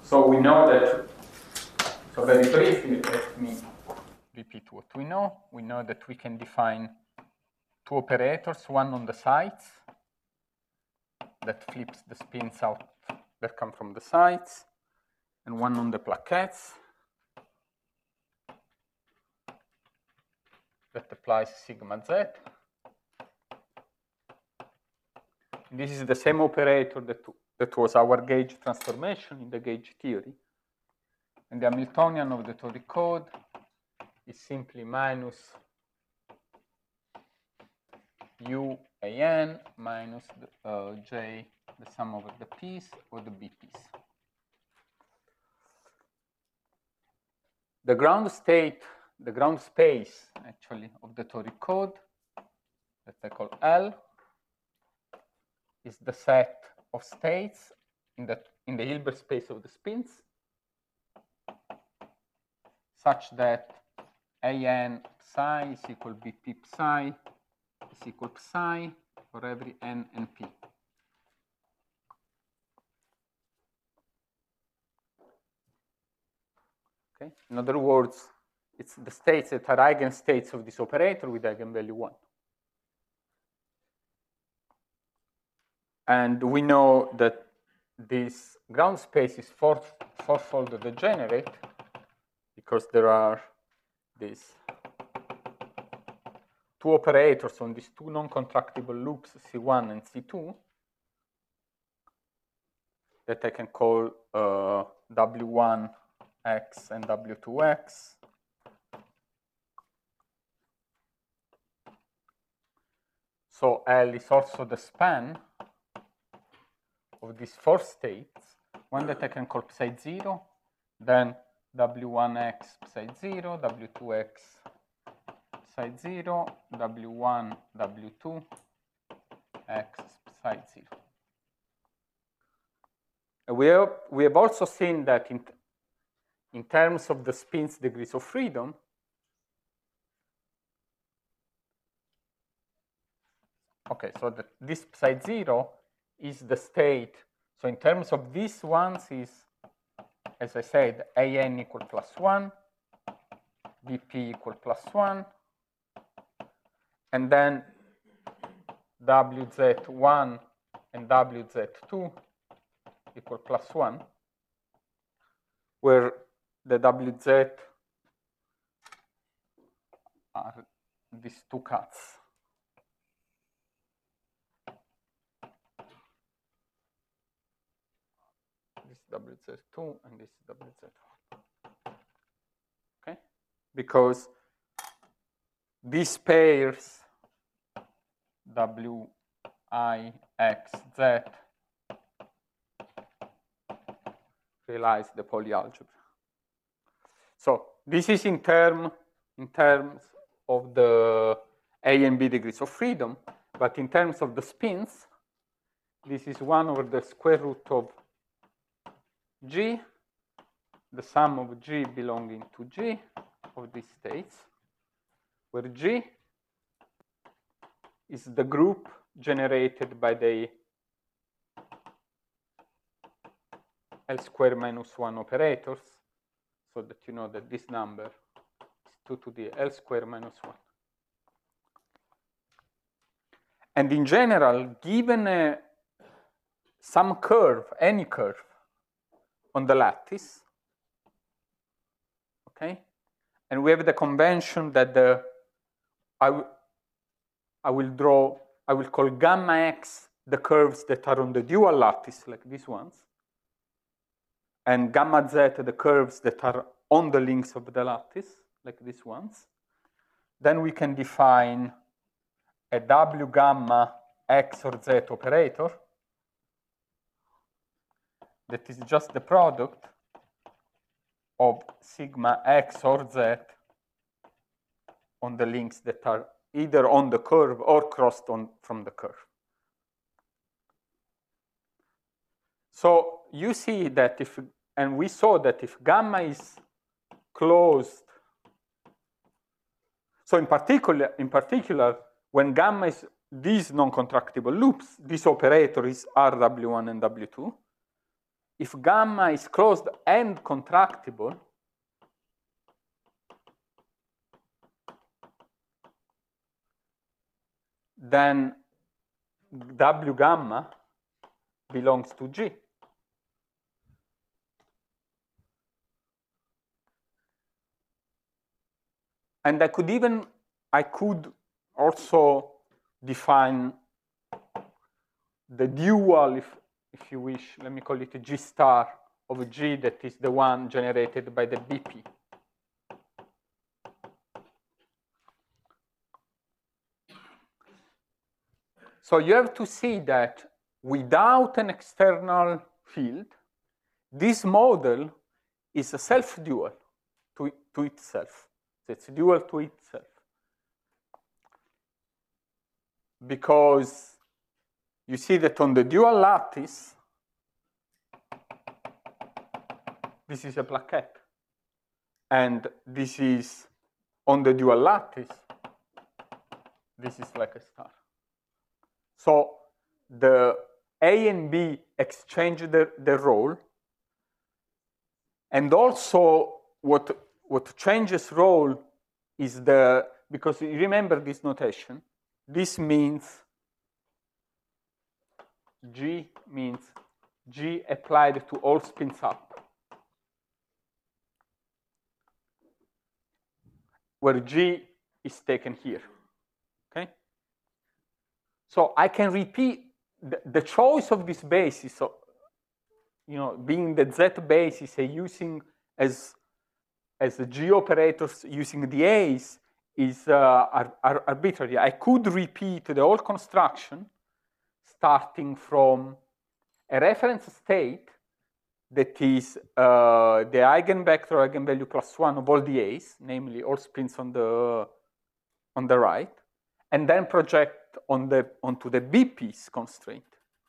So we know that, so very briefly, let me repeat what we know. We know that we can define two operators, one on the sides that flips the spins out that come from the sides, and one on the plaquettes that applies sigma z. And this is the same operator that was our gauge transformation in the gauge theory. And the Hamiltonian of the toric code is simply minus u a n minus j, the sum over the p's or the bp's. The ground state, the ground space actually of the toric code that I call L is the set of states in the Hilbert space of the spins, such that an psi is equal bp psi is equal psi for every n and p. Okay. In other words, it's the states that are eigenstates of this operator with eigenvalue 1. And we know that this ground space is fourfold degenerate because there are these two operators on these two non-contractible loops, C1 and C2, that I can call W1x and W2x. So L is also the span of these four states, one that I can call psi 0, then W1x psi 0, W2x psi 0, W1, W2, x psi 0. We have also seen that in terms of the spin's degrees of freedom, okay, so that this psi 0 is the state. So in terms of these ones is, as I said, an equal plus 1, bp equal plus 1, and then wz1 and wz2 equal plus 1, where the wz are these two cuts. This wz2 and this wz1. Okay? Because these pairs w, I, x, z realize the Pauli algebra. So this is in terms of the A and B degrees of freedom, but in terms of the spins, this is 1 over the square root of G, the sum of G belonging to G of these states, where G is the group generated by the L square minus 1 operators, so that you know that this number is 2 to the L square minus 1. And in general, given some curve, any curve on the lattice, okay, and we have the convention that I will call gamma x the curves that are on the dual lattice, like these ones, and gamma z the curves that are on the links of the lattice, like these ones. Then we can define a W gamma x or z operator that is just the product of sigma x or z on the links that are either on the curve or crossed on from the curve. So you see that and we saw that if gamma is closed, so in particular, when gamma is these non-contractible loops, this operator is RW1 and W2. if gamma is closed and contractible, then W gamma belongs to G. And I could also define the dual, if you wish, let me call it a G star of G, that is the one generated by the BP. So you have to see that without an external field, this model is a self-dual to itself. So it's dual to itself. Because you see that on the dual lattice, this is a plaquette. And this is on the dual lattice, this is like a star. So the A and B exchange their role. And also what changes role is because you remember this notation, this means G means G applied to all spins up, where G is taken here, okay? So I can repeat the choice of this basis, so, being the Z basis and using as the G operators using the A's is arbitrary. I could repeat the whole construction starting from a reference state that is the eigenvector, eigenvalue plus 1 of all the A's, namely all spins on the right, and then project onto the BP's constraint.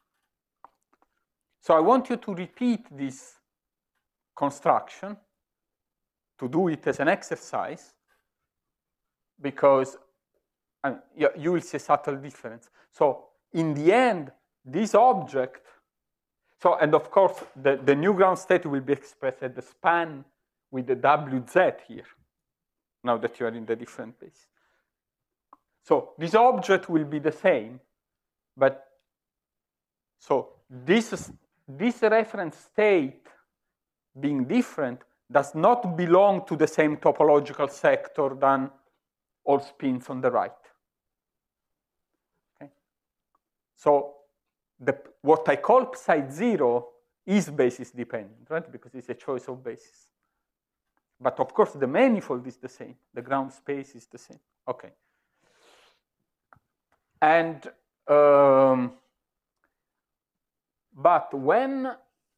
So I want you to repeat this construction, to do it as an exercise, because you will see a subtle difference. So in the end, this object, and of course, the new ground state will be expressed at the span with the WZ here, now that you are in the different base. So this object will be the same, but so this reference state being different does not belong to the same topological sector than all spins on the right. Okay? So what I call psi 0 is basis dependent, right? Because it's a choice of basis. But of course, the manifold is the same. The ground space is the same. Okay. And but when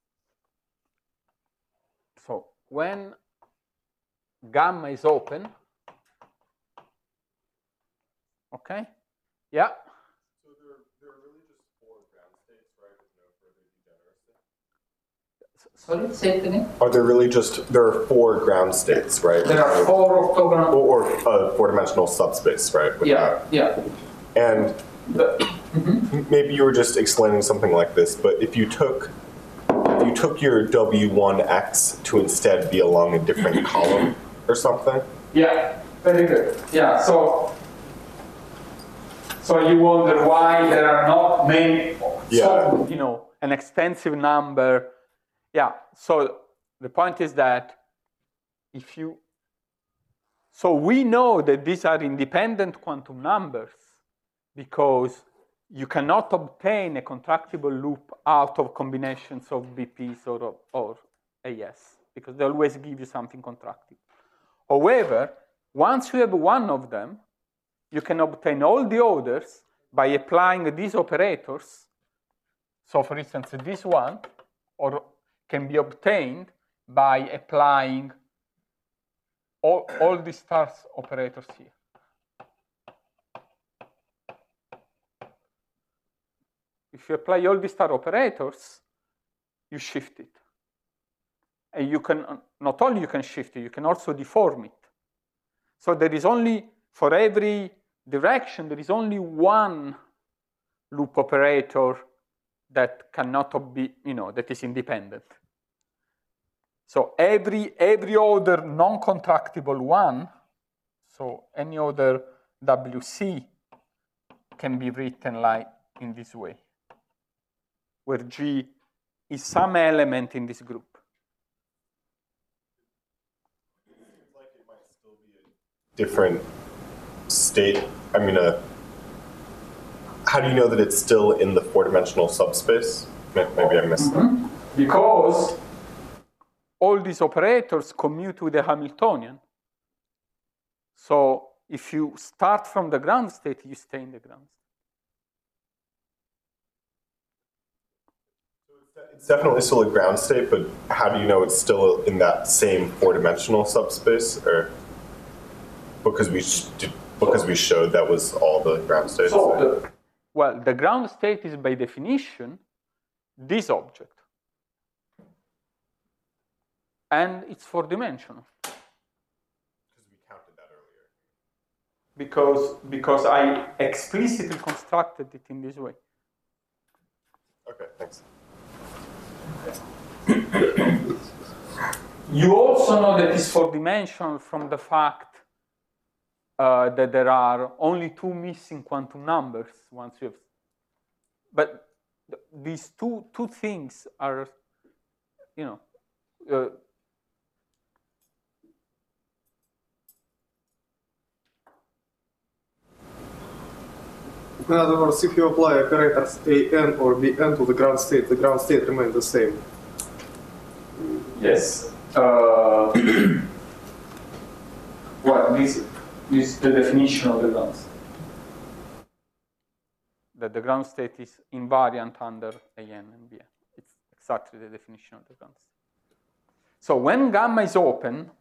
gamma is open, okay, yeah. So there are really just 4 ground states, right, with no further degeneracy? Sorry, say it again. Are there really there are 4 ground states, right? There are 4 orthogonal or a 4-dimensional subspace, right? Yeah. And maybe you were just explaining something like this, but if you took your W1x to instead be along a different column or something? Yeah, very good. Yeah, so you wonder why there are not many, an extensive number. Yeah, so the point is that so we know that these are independent quantum numbers because you cannot obtain a contractible loop out of combinations of BPs or AS, because they always give you something contractible. However, once you have one of them, you can obtain all the others by applying these operators. So for instance, this one can be obtained by applying all the stars operators here. If you apply all the star operators, you shift it. And you can, not only you can shift it, you can also deform it. So there is only, for every direction, there is only one loop operator that cannot be, that is independent. So every other non-contractible one, so any other WC can be written like in this way, where G is some element in this group. It seems like it might still be a different state. I mean, how do you know that it's still in the four-dimensional subspace? Maybe I missed that. Because all these operators commute with the Hamiltonian. So if you start from the ground state, you stay in the ground state. It's definitely still a ground state, but how do you know it's still in that same four-dimensional subspace? Or because we showed that was all the ground states? Well, the ground state is by definition this object. And it's four-dimensional. Because we counted that earlier. Because I explicitly constructed it in this way. Okay, thanks. You also know that it's four-dimensional from the fact that there are only two missing quantum numbers once you have. But these two things are, In other words, if you apply operators an or bn to the ground state remains the same. Yes. Well, this is the definition of the ground state. That the ground state is invariant under an and bn. It's exactly the definition of the ground state. So when gamma is open,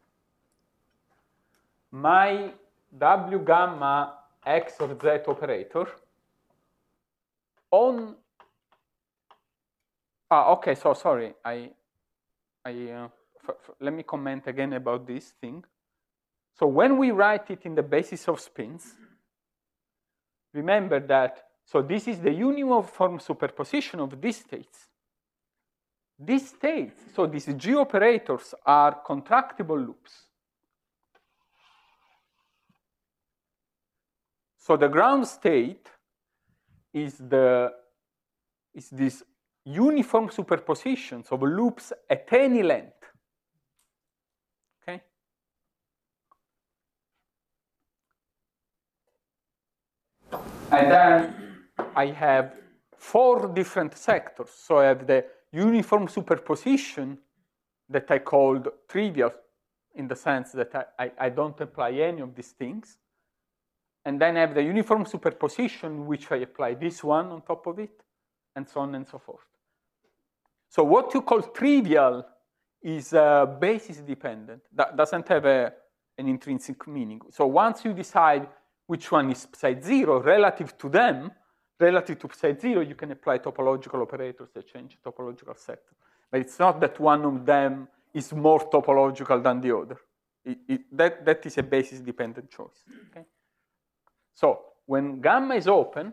my W gamma X or Z operator on. Okay. So sorry. Let me comment again about this thing. So when we write it in the basis of spins, remember that. So this is the uniform superposition of these states. These states, so these G operators are contractible loops. So the ground state is this uniform superpositions of loops at any length. Okay? And then I have four different sectors. So I have the uniform superposition that I called trivial in the sense that I don't apply any of these things. And then I have the uniform superposition, which I apply this one on top of it, and so on and so forth. So what you call trivial is basis dependent. That doesn't have an intrinsic meaning. So once you decide which one is psi 0 relative to them, relative to psi 0, you can apply topological operators that change topological sector. But it's not that one of them is more topological than the other. That is a basis dependent choice. Okay? So when gamma is open,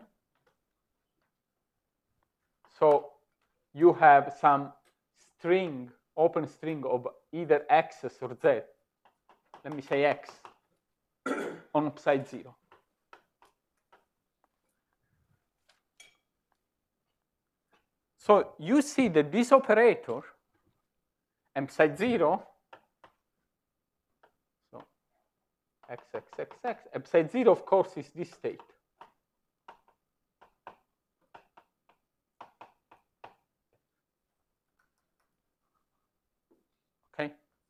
so you have some string, open string of either x's or z. Let me say x on psi 0. So you see that this operator, m psi 0, so x, m psi 0, of course, is this state. Okay?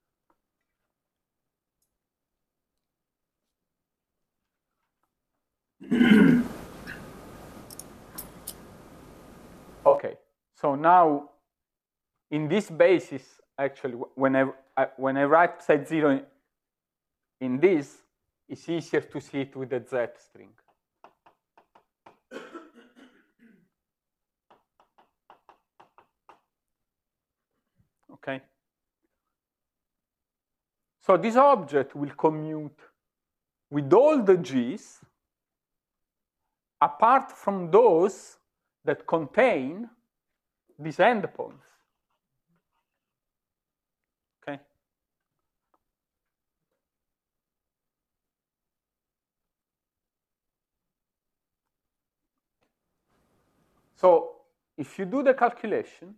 Okay. So now, in this basis, actually, when I write psi 0 in this, it's easier to see it with the z string. Okay? So this object will commute with all the g's, apart from those that contain these endpoints. Okay. So if you do the calculation,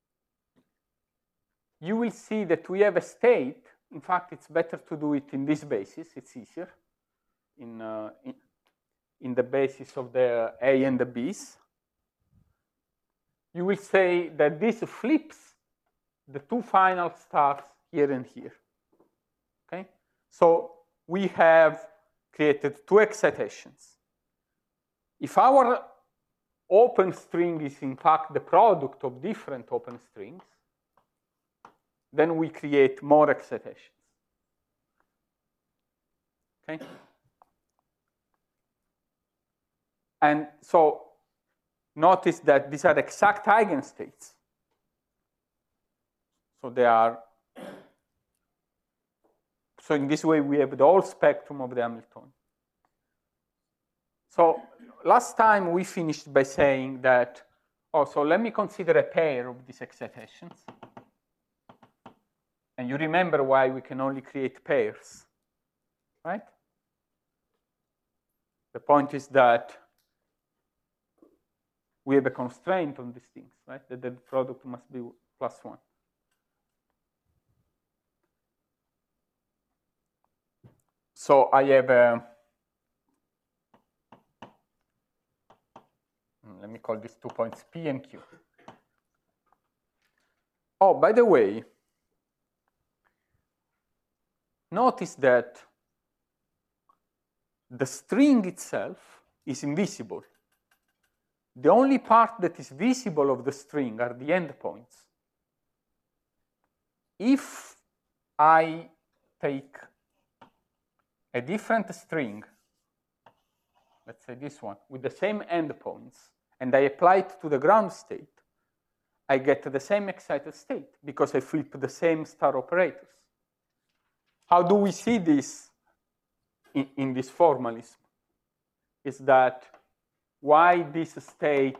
you will see that we have a state. In fact, it's better to do it in this basis. It's easier in the basis of the A and the B's. You will say that this flips the two final stars here and here. Okay? So we have created two excitations. If our open string is in fact the product of different open strings, then we create more excitations. Okay? And so notice that these are exact eigenstates. So they are, so in this way we have the whole spectrum of the Hamiltonian. So last time we finished by saying that, oh, so let me consider a pair of these excitations. And you remember why we can only create pairs, right? The point is that we have a constraint on these things, right? That the product must be +1. So I have a, let me call these 2 points P and Q. Oh, by the way, notice that the string itself is invisible. The only part that is visible of the string are the endpoints. If I take a different string, let's say this one, with the same endpoints, and I apply it to the ground state, I get the same excited state because I flip the same star operators. How do we see this in this formalism? Is that why this state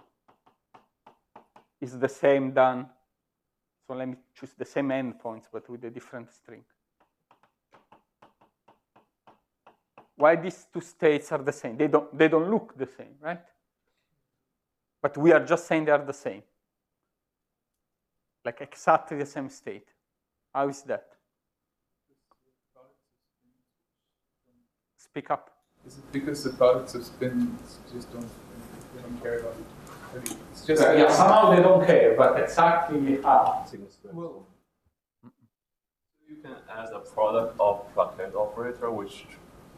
is the same than, so let me choose the same endpoints but with a different string. Why these two states are the same? They don't look the same, right? But we are just saying they are the same. Like exactly the same state. How is that? Speak up. Is it because the products of spins just don't care about it? It's just Yeah, somehow they don't care, but exactly how. Well, you can add a product of Plaquet operator, which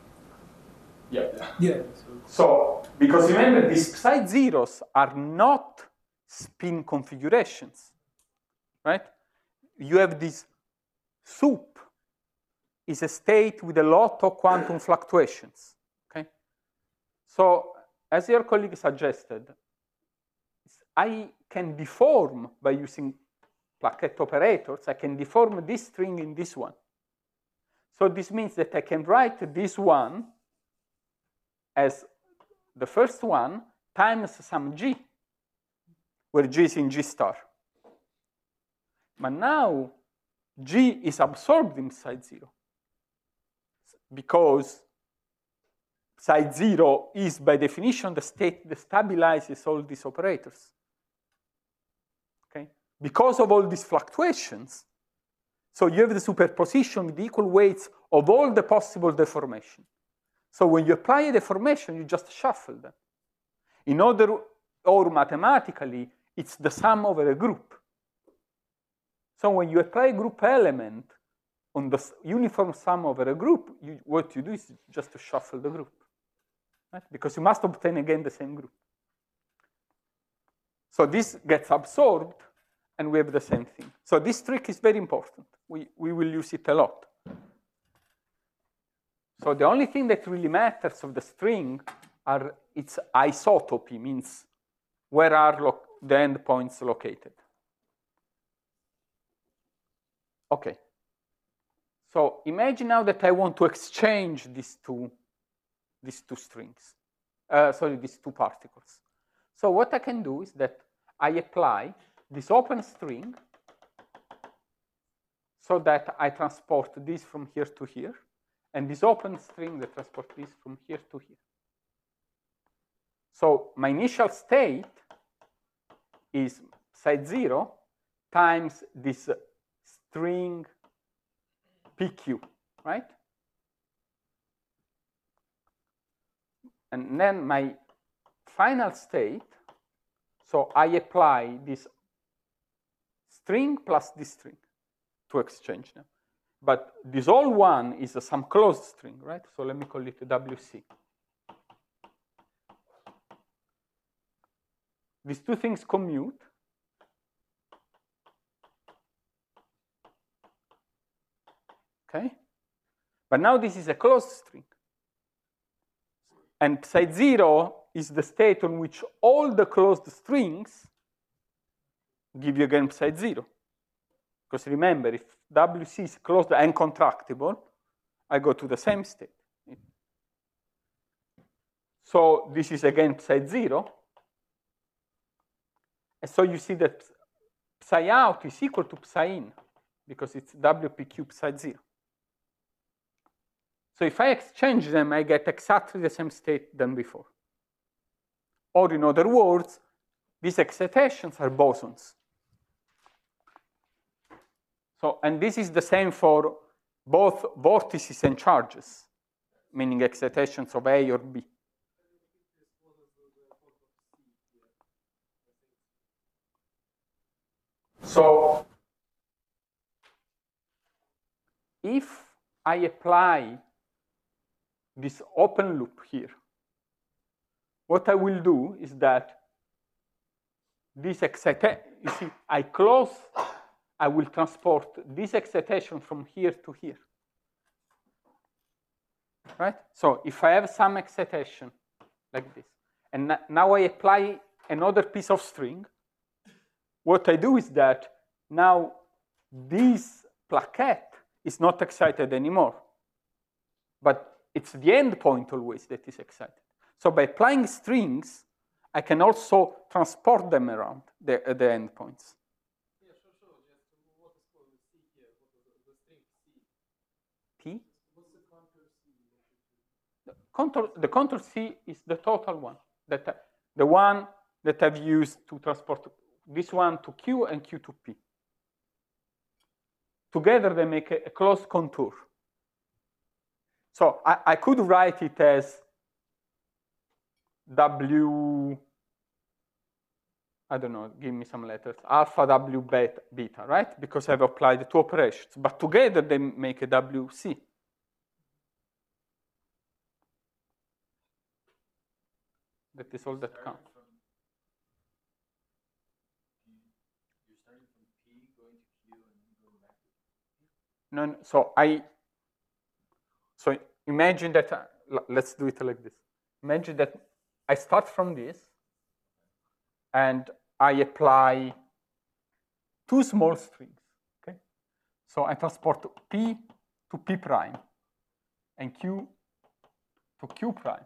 yeah. So, because remember, these psi zeros are not spin configurations, right? You have this soup is a state with a lot of quantum fluctuations, okay? So, as your colleague suggested, I can deform by using Plaquet operators. I can deform this string in this one. So this means that I can write this one as the first one times some G, where G is in G star. But now G is absorbed in psi 0 because psi 0 is by definition the state that stabilizes all these operators. Okay? Because of all these fluctuations, so you have the superposition with equal weights of all the possible deformation. So when you apply a deformation, you just shuffle them. In order, or mathematically, it's the sum over a group. So when you apply a group element on the uniform sum over a group, what you do is just to shuffle the group, right? Because you must obtain again the same group. So this gets absorbed, and we have the same thing. So this trick is very important. We will use it a lot. So the only thing that really matters of the string are its isotopy, means where are the endpoints located. Okay. So imagine now that I want to exchange these two strings. These two particles. So what I can do is that I apply this open string so that I transport this from here to here, and this open string that transports this from here to here. So my initial state is site 0 times this string PQ, right? And then my final state, so I apply this string plus this string to exchange them. But this all one is some closed string, right? So let me call it WC. These two things commute. Okay? But now this is a closed string. And site 0 is the state on which all the closed strings give you again site 0. Because remember, if WC is closed and contractible, I go to the same state. So this is again site 0. And so you see that psi out is equal to psi in, because it's WP cubed psi 0. So if I exchange them, I get exactly the same state than before. Or in other words, these excitations are bosons. So, and this is the same for both vortices and charges, meaning excitations of A or B. So if I apply this open loop here, what I will do is that this excitation, you see, I will transport this excitation from here to here. Right? So if I have some excitation like this, and now I apply another piece of string, what I do is that now this plaquette is not excited anymore. But it's the endpoint always that is excited. So by applying strings, I can also transport them around the endpoints. Yeah, sure. Just what is called C here? What is the string C? P? What's the contour C? The contour C is the total one, the one that I've used to transport this one to Q and Q to P. Together they make a closed contour. So I could write it as W, I don't know, give me some letters, alpha W beta, right? Because I've applied the two operations. But together they make a WC. That is all that counts. You're starting from P, going to Q, and then going back to P? No, so imagine that, let's do it like this. Imagine that I start from this, and I apply two small strings, okay? So I transport P to P prime, and Q to Q prime,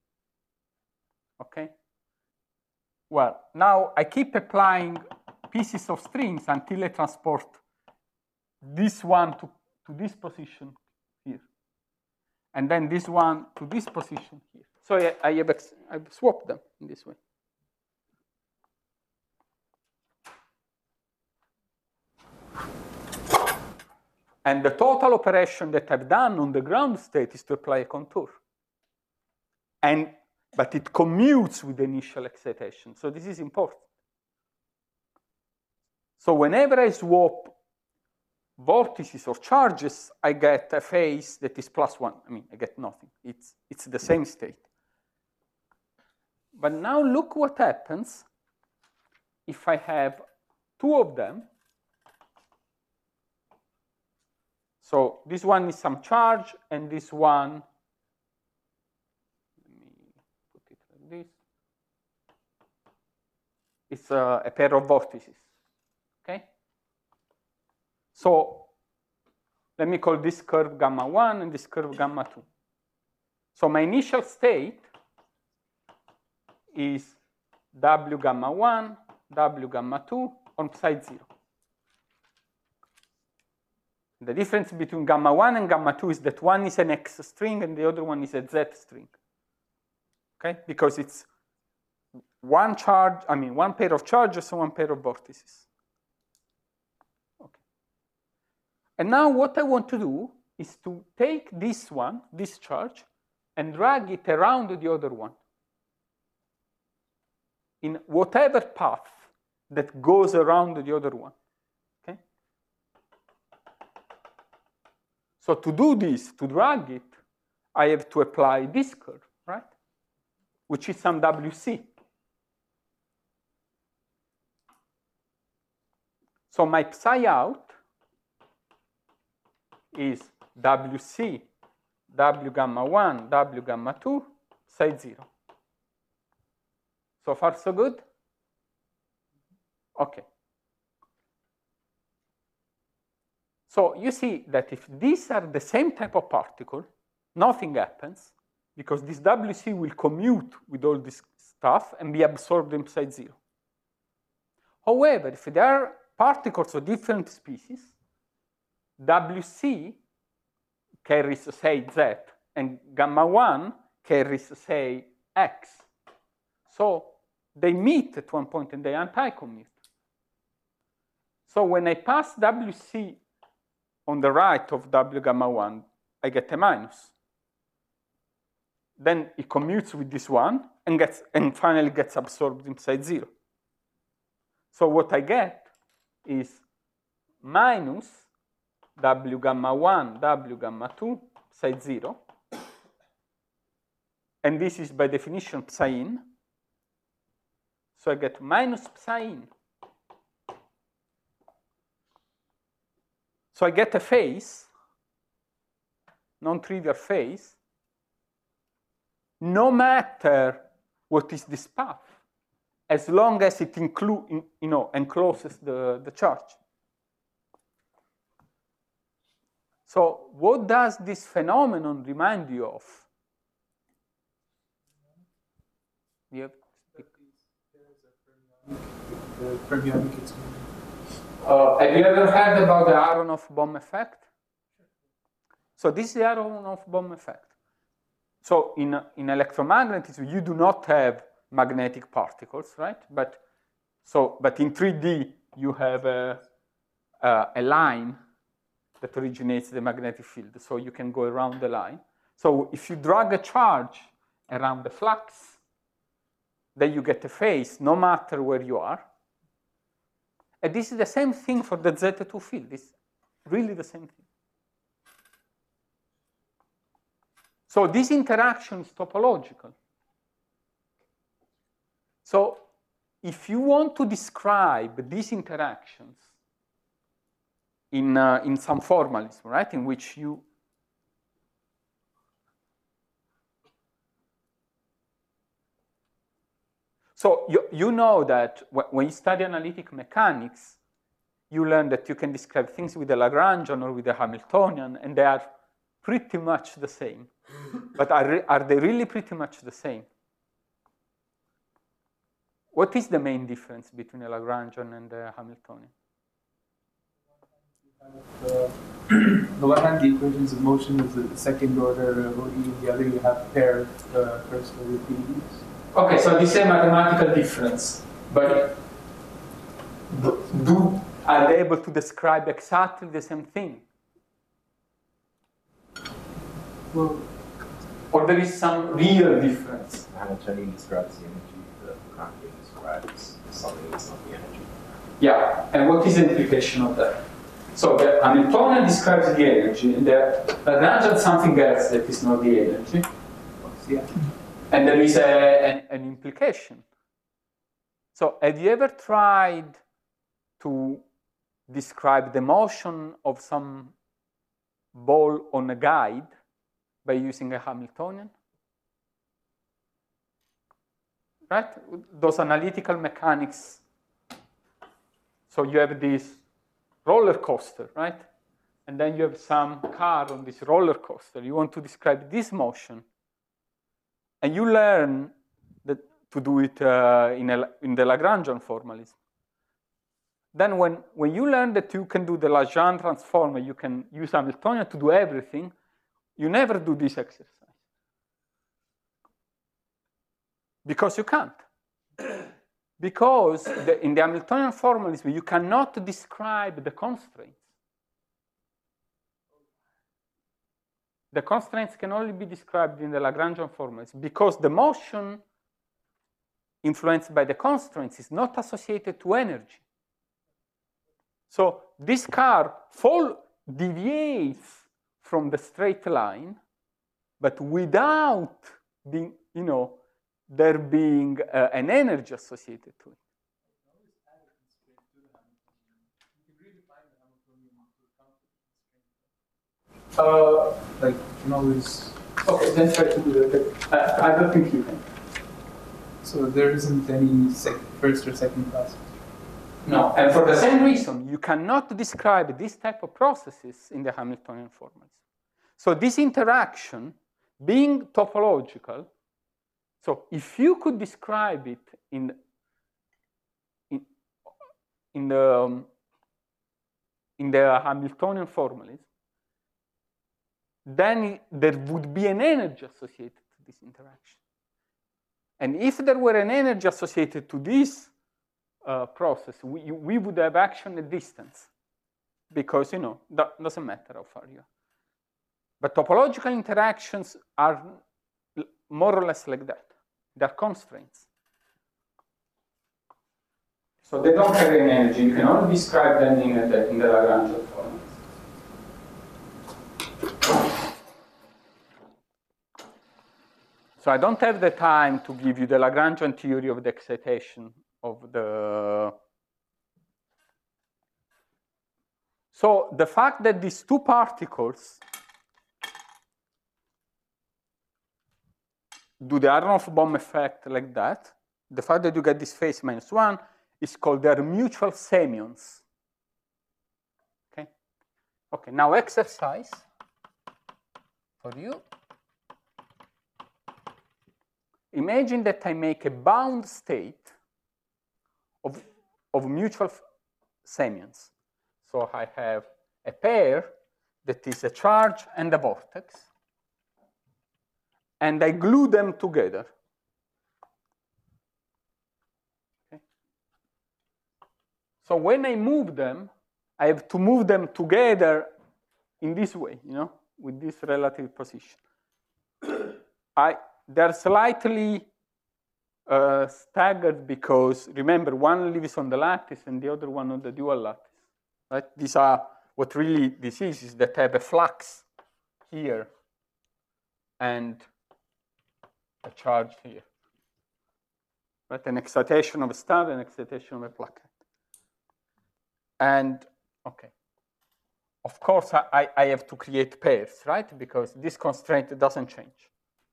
okay? Well, now I keep applying pieces of strings until I transport this one to this position here, and then this one to this position here. So I've swapped them in this way. And the total operation that I've done on the ground state is to apply a contour. But it commutes with the initial excitation. So this is important. So whenever I swap vortices or charges, I get a phase that is +1. I mean, I get nothing. It's the same state. But now look what happens if I have two of them. So this one is some charge, and this one, let me put it like this. It's a pair of vortices, okay? So let me call this curve gamma 1 and this curve gamma 2. So my initial state is W gamma 1 W gamma 2 on psi 0. The difference between gamma 1 and gamma 2 is that one is an X string and the other one is a Z string. Okay? Because it's one charge, I mean, one pair of charges and one pair of vortices. Okay. And now what I want to do is to take this one, this charge, and drag it around the other one in whatever path that goes around the other one. Okay? So to do this, to drag it, I have to apply this curve, right? Which is some WC. So my psi out is WC, W gamma 1, W gamma 2, psi 0. So far, so good? Okay. So you see that if these are the same type of particle, nothing happens, because this WC will commute with all this stuff and be absorbed in psi 0. However, if there are particles of different species, WC carries, say, Z, and gamma 1 carries, say, X. So they meet at one point and they anti-commute. So when I pass WC on the right of W gamma 1, I get a minus. Then it commutes with this one and finally gets absorbed inside 0. So what I get is minus W gamma 1, W gamma 2, psi 0. And this is by definition psi in. So I get minus psi in. So I get a phase, non-trivial phase, no matter what is this path, as long as it encloses the charge. So what does this phenomenon remind you of? You have The fermionic experiment. Have you ever heard about the Aronoff-Bohm effect? So this is the Aronoff-Bohm effect. So in electromagnetism, you do not have magnetic particles, right? But in 3D, you have a line that originates the magnetic field. So you can go around the line. So if you drag a charge around the flux, then you get a phase no matter where you are. And this is the same thing for the Z2 field. It's really the same thing. So this interaction is topological. So if you want to describe these interactions in some formalism, right, in which you So you know that when you study analytic mechanics, you learn that you can describe things with a Lagrangian or with a Hamiltonian, and they are pretty much the same. But are they really pretty much the same? What is the main difference between a Lagrangian and a Hamiltonian? The one hand, the equations of motion is the second order ODE, the other you have paired first order PDEs. Okay, so this is a mathematical difference, but are they able to describe exactly the same thing? Well, or there is some real difference? The Hamiltonian describes the energy, the Lagrangian describes something that's not the energy. Yeah, and what is the implication of that? So the Hamiltonian describes the energy, and the Lagrangian something else that is not the energy. yeah. And there is an implication. So have you ever tried to describe the motion of some ball on a guide by using a Hamiltonian? Right? Those analytical mechanics. So you have this roller coaster, right? And then you have some car on this roller coaster. You want to describe this motion. And you learn that to do it in the Lagrangian formalism. Then when you learn that you can do the Legendre transform, you can use Hamiltonian to do everything, you never do this exercise. Because you can't. Because in the Hamiltonian formalism, you cannot describe the constraints. The constraints can only be described in the Lagrangian formalism because the motion influenced by the constraints is not associated to energy. So this car deviates from the straight line, but without being, there being an energy associated to it. Like, you can always. Okay, then try to do that. I don't think you can. So there isn't any first or second class. No, and for the same reason, you cannot describe this type of processes in the Hamiltonian formalism. So this interaction, being topological, so if you could describe it in the Hamiltonian formalism, then there would be an energy associated to this interaction. And if there were an energy associated to this process, we would have action at distance because, that doesn't matter how far you are. But topological interactions are more or less like that. They're constraints. So they don't have any energy. You can only describe them in the Lagrangian form. So I don't have the time to give you the Lagrangian theory of the excitation of the... So the fact that these two particles do the Aharonov-Bohm effect like that, the fact that you get this phase -1 is called their mutual semions. Okay? Okay, now exercise for you. Imagine that I make a bound state of mutual semions. So I have a pair that is a charge and a vortex, and I glue them together. Okay. So when I move them, I have to move them together in this way, with this relative position. They're slightly staggered because, remember, one lives on the lattice and the other one on the dual lattice. Right? These are what really this is that I have a flux here and a charge here. Right? An excitation of a star and excitation of a plaquette. And, okay. Of course, I have to create pairs, right? Because this constraint doesn't change.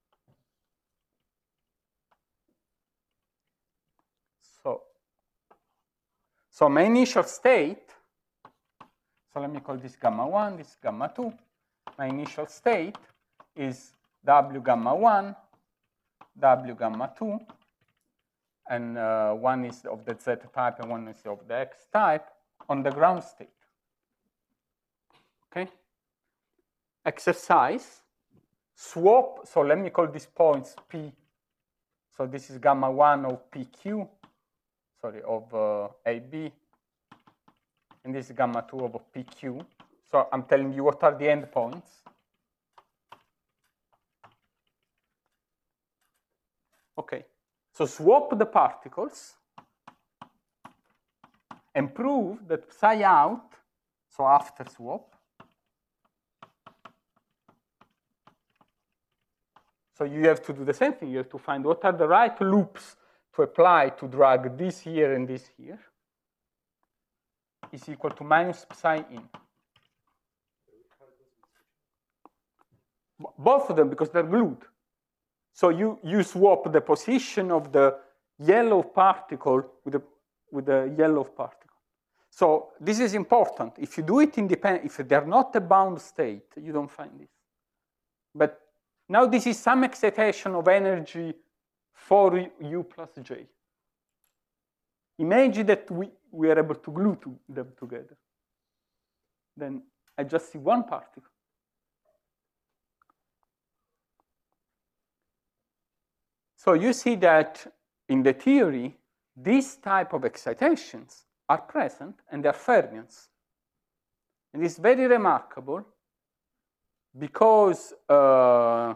So my initial state, so let me call this gamma 1, this gamma 2. My initial state is W gamma 1, W gamma 2, and one is of the Z type and one is of the X type on the ground state. Okay? Exercise, swap, so let me call these points P. So this is gamma 1 of PQ. Of AB, and this is gamma 2 of PQ. So I'm telling you what are the endpoints. Okay, so swap the particles and prove that psi out, so after swap, so you have to do the same thing. You have to find what are the right loops to apply to drag this here and this here is equal to minus psi in. Both of them because they're glued. So you swap the position of the yellow particle with the yellow particle. So this is important. If you do it independent, if they're not a bound state, you don't find this. But now this is some excitation of energy for u plus j. Imagine that we are able to glue them together. Then I just see one particle. So you see that in the theory, these type of excitations are present and they're fermions. And it's very remarkable because the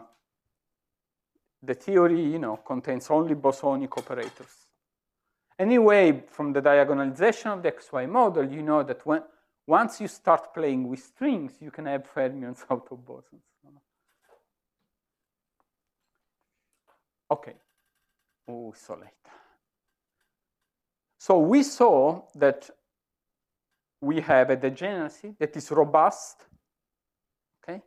theory, contains only bosonic operators. Anyway, from the diagonalization of the XY model, you know that once you start playing with strings, you can have fermions out of bosons. Okay. Oh, so late. So we saw that we have a degeneracy that is robust, okay?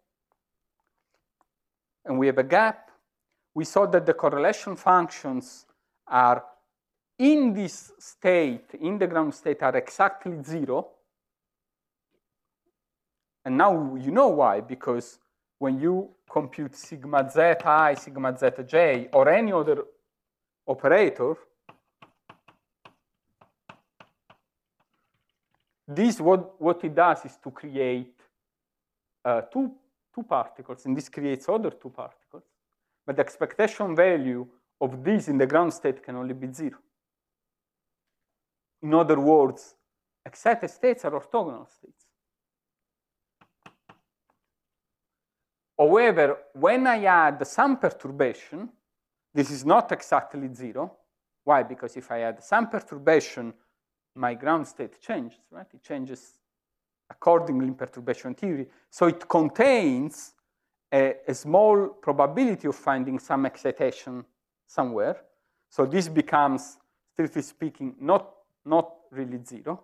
And we have a gap. We saw that the correlation functions are in this state, in the ground state, are exactly 0. And now you know why, because when you compute sigma zi, sigma zj, or any other operator, this, what it does is to create two particles, and this creates other two particles. But the expectation value of this in the ground state can only be 0. In other words, excited states are orthogonal states. However, when I add some perturbation, this is not exactly 0. Why? Because if I add some perturbation, my ground state changes, right? It changes accordingly in perturbation theory. So it contains a small probability of finding some excitation somewhere. So this becomes, strictly speaking, not really 0.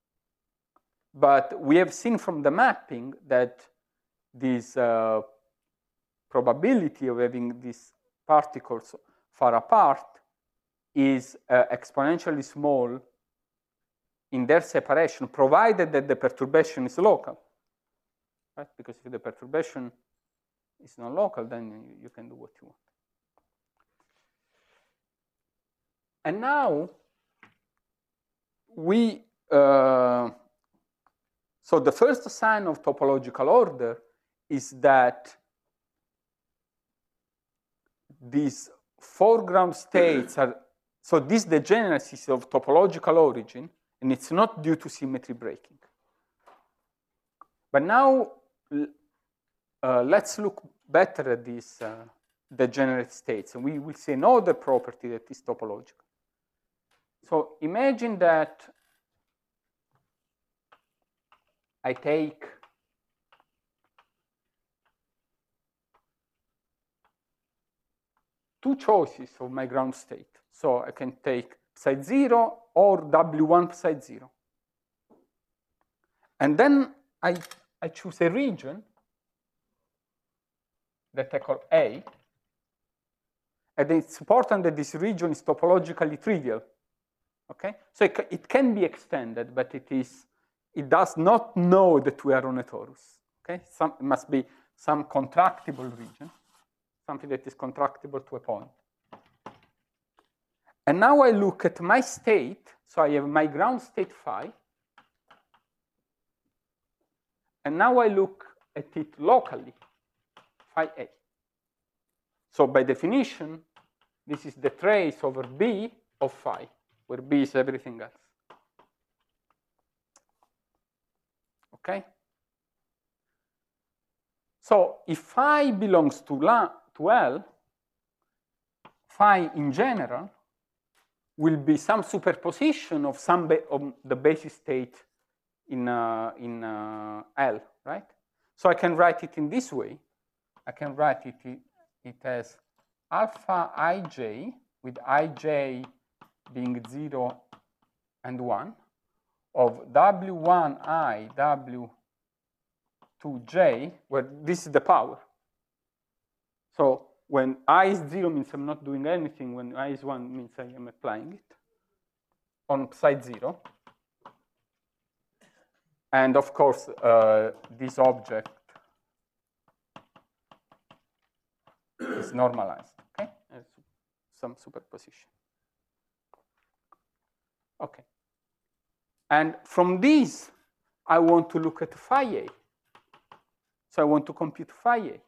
But we have seen from the mapping that this probability of having these particles far apart is exponentially small in their separation, provided that the perturbation is local, right? Because if the perturbation is not local, then you can do what you want. And now so the first sign of topological order is that these foreground states are, so this degeneracy is of topological origin, and it's not due to symmetry breaking. But now let's look better at these degenerate states, and we will see another property that is topological. So imagine that I take two choices of my ground state. So I can take psi 0 or W1 psi 0. And then I choose a region that I call A. And it's important that this region is topologically trivial. Okay? So it can be extended, but it does not know that we are on a torus. Okay? It must be some contractible region, something that is contractible to a point. And now I look at my state. So I have my ground state phi. And now I look at it locally, phi A. So by definition, this is the trace over B of phi, where B is everything else. Okay? So if phi belongs to L, phi in general will be some superposition of some of the basis state in L, right? So I can write it in this way. I can write it as alpha ij, with ij being 0 and 1, of W1i, W2j, where this is the power. So when I is 0 means I'm not doing anything. When I is 1 means I am applying it on psi 0. And of course, this object is normalized. Okay? some superposition. Okay. And from these, I want to look at phi A. So I want to compute phi A.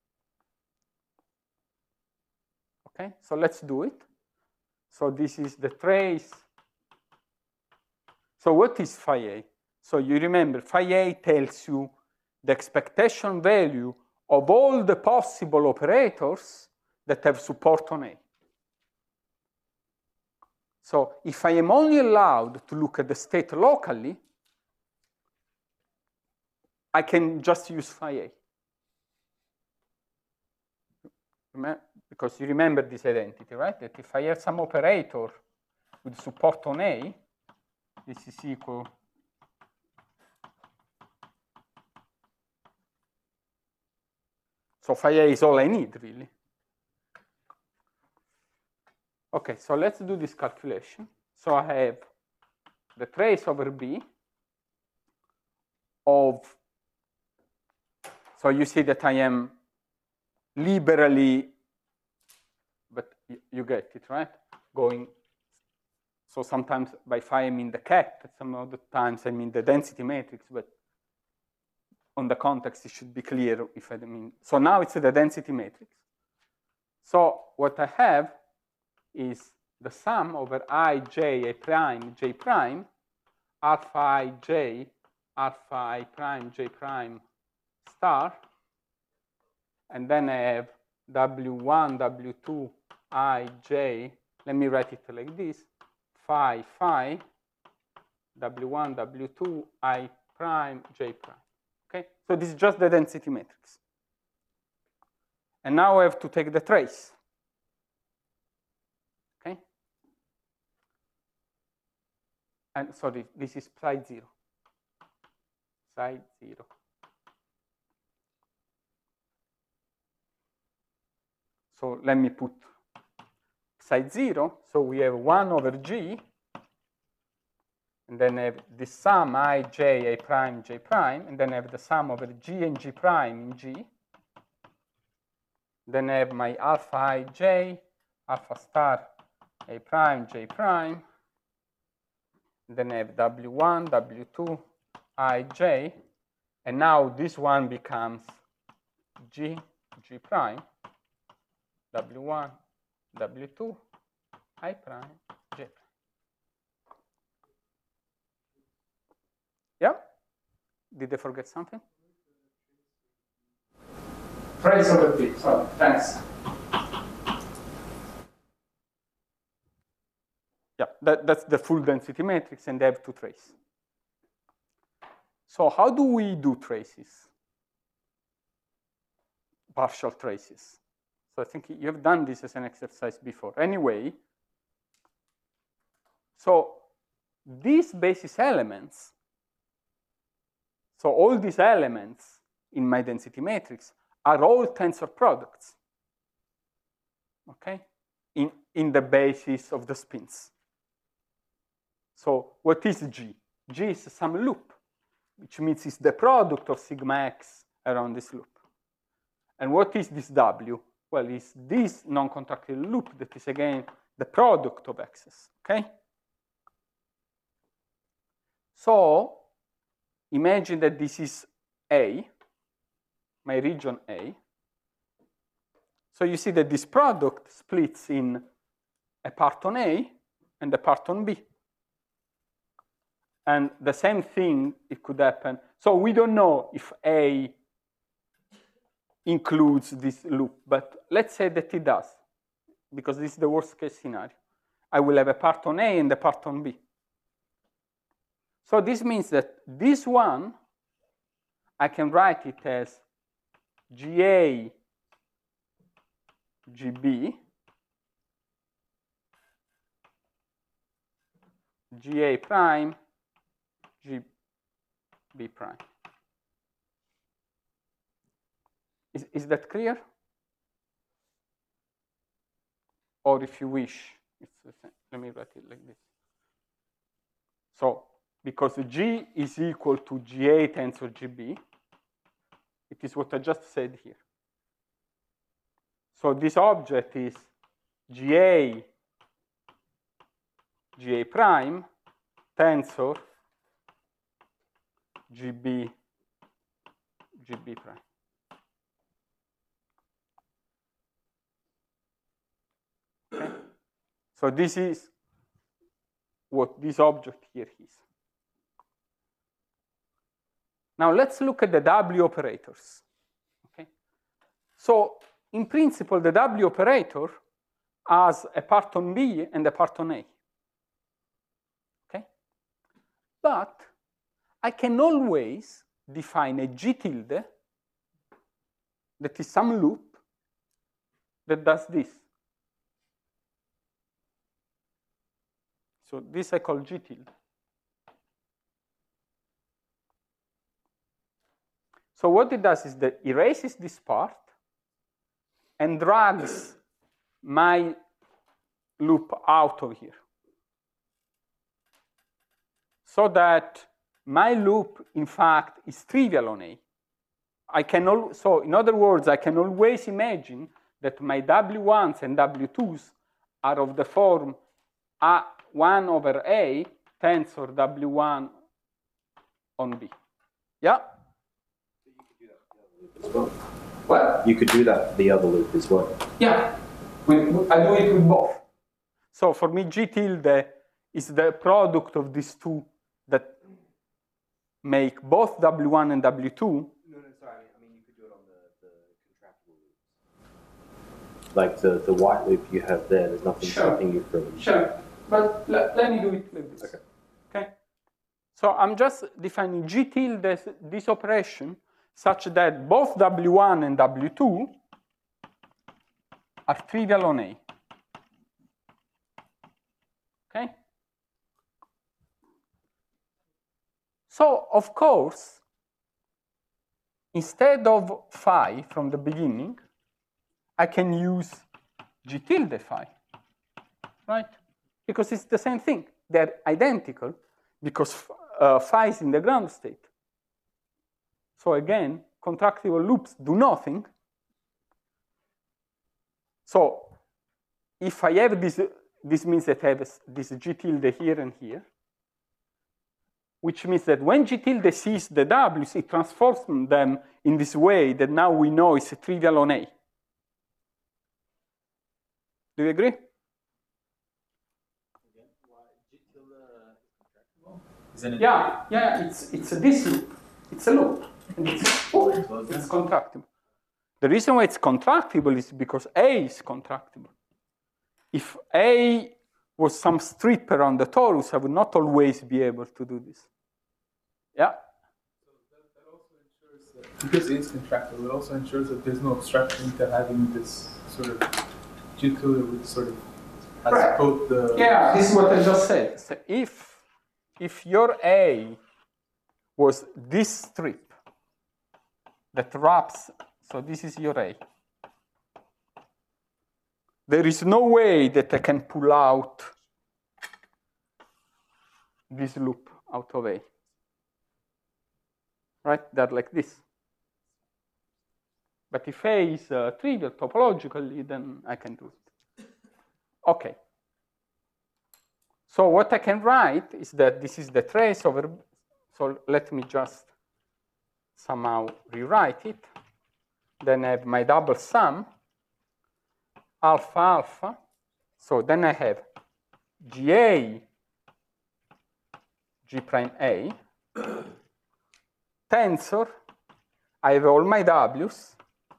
Okay, so let's do it. So this is the trace. So what is phi A? So you remember, phi A tells you the expectation value of all the possible operators that have support on A. So if I am only allowed to look at the state locally, I can just use phi A. Because you remember this identity, right? That if I have some operator with support on A, this is equal so phi A is all I need, really. Okay, so let's do this calculation. So I have the trace over B of, so you see that I am liberally, but you get it, right? Going, so sometimes by phi I mean the ket, some other times I mean the density matrix, but on the context it should be clear if I mean, so now it's the density matrix. So what I have is the sum over I, j, a prime, j prime, alpha I, j, alpha I prime, j prime star, and then I have W1, W2, I, j, let me write it like this, phi, phi, W1, W2, I prime, j prime. Okay, so this is just the density matrix. And now I have to take the trace. Okay? And sorry, this is psi 0. Psi 0. So let me put psi 0. So we have 1 over g. And then I have the sum I, j, a prime, j prime. And then I have the sum over g and g prime in g. Then I have my alpha I, j, alpha star, a prime, j prime. And then I have W1, W2, I, j. And now this one becomes g, g prime, W1, W2, I prime, j prime. Yeah? Did I forget something? Trace over B, sorry, thanks. Yeah, that's the full density matrix, and they have two traces. So how do we do traces? Partial traces. So I think you have done this as an exercise before. Anyway, so these basis elements, so all these elements in my density matrix are all tensor products, okay, in the basis of the spins. So what is G? G is some loop, which means it's the product of sigma x around this loop. And what is this W? Well, it's this non-contractile loop that is, again, the product of x's, okay? So imagine that this is A, my region A. So you see that this product splits in a part on A and a part on B. And the same thing, it could happen. So we don't know if A includes this loop, but let's say that it does, because this is the worst case scenario. I will have a part on A and a part on B. So this means that this one, I can write it as GA, GB, GA prime, GB prime. Is that clear? Or if you wish, it's the same. Let me write it like this. So because G is equal to GA tensor GB, it is what I just said here. So this object is GA prime, tensor GB prime. Okay? So this is what this object here is. Now let's look at the W operators. Okay? So in principle, the W operator has a part on B and a part on A. Okay? But I can always define a G tilde that is some loop that does this. So this I call G tilde. So what it does is that it erases this part and drags my loop out of here. So that my loop, in fact, is trivial on A. So in other words, I can always imagine that my W1s and W2s are of the form 1 over A tensor W1 on B. Yeah? What? You could do that for the other loop as well. Yeah, I do it with both. So for me, G tilde is the product of these two that make both W1 and W2. No, sorry. I mean, you could do it on the contractible loops. Like the white loop you have there, there's nothing stopping you from... Sure, but let me do it like this. Okay. So I'm just defining G tilde, this operation, such that both W1 and W2 are trivial on A. Okay? So, of course, instead of phi from the beginning, I can use G tilde phi, right? Because it's the same thing. They're identical because phi is in the ground state. So again, contractible loops do nothing. So if I have this means that I have this G tilde here and here, which means that when G tilde sees the W's, it transforms them in this way that now we know is a trivial on A. Do you agree? Yeah, it's this loop. It's a loop. And it's contractible. The reason why it's contractible is because A is contractible. If A was some strip around the torus, I would not always be able to do this. Yeah? So that also ensures that, because it is contractible, it also ensures that there's no obstruction to having this sort of G tilde which sort of has right. both the... Yeah, this is what I just said. So if your A was this strip that wraps, so this is your A. There is no way that I can pull out this loop out of A. Right? They're like this. But if A is trivial topologically, then I can do it. Okay. So what I can write is that this is the trace over, so let me just somehow rewrite it. Then I have my double sum, alpha alpha. So then I have GA, G prime A, tensor, I have all my W's,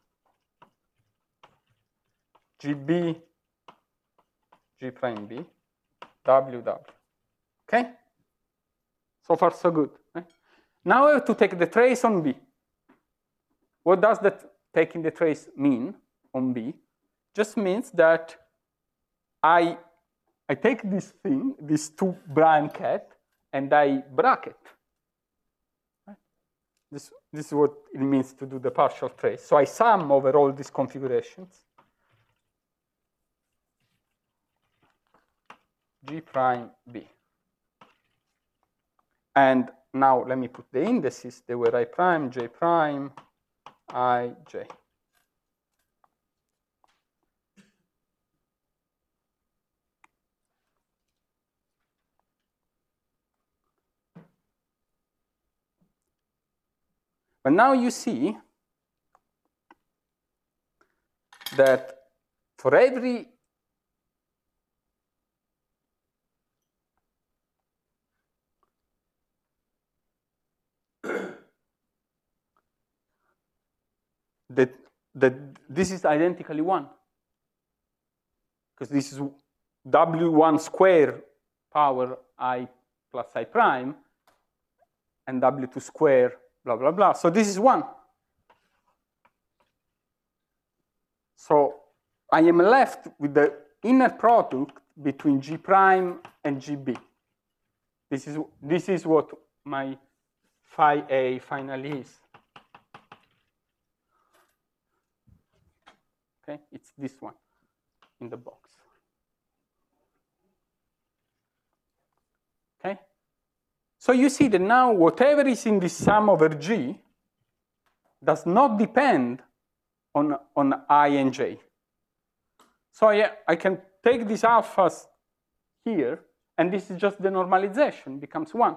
GB, G prime B, W. Okay? So far, so good. Right? Now I have to take the trace on B. What does that taking the trace mean on B? Just means that I take this thing, this two blanket, and I bracket. Right? This is what it means to do the partial trace. So I sum over all these configurations. G prime B. And now let me put the indices. They were I prime, J prime, I, J. But now you see that for every that this is identically 1. Because this is W1 square power I plus I prime, and W2 square, blah, blah, blah. So this is 1. So I am left with the inner product between G prime and GB. This is what my phi A finally is. Okay, it's this one in the box. Okay, so you see that now whatever is in this sum over G does not depend on I and J. So I can take these alphas here, and this is just the normalization, becomes 1.